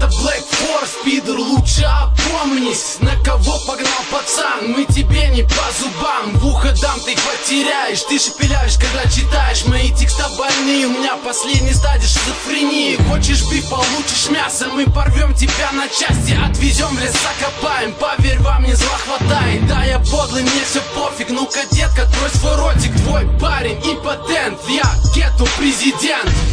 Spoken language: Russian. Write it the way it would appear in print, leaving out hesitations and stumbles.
Это Black Force, пидор, лучше опомнись. На кого погнал пацан, мы тебе не по зубам. В ухо дам, ты их потеряешь, ты шепеляешь, когда читаешь. Мои текста больные, у меня последний стадия шизофрении. Хочешь биф, получишь мясо, мы порвем тебя на части. Отвезем в лес, закопаем, поверь, вам не зла хватает. Да, я подлый, мне все пофиг, ну-ка, детка, открой свой ротик. Твой парень импотент, я гетто президент.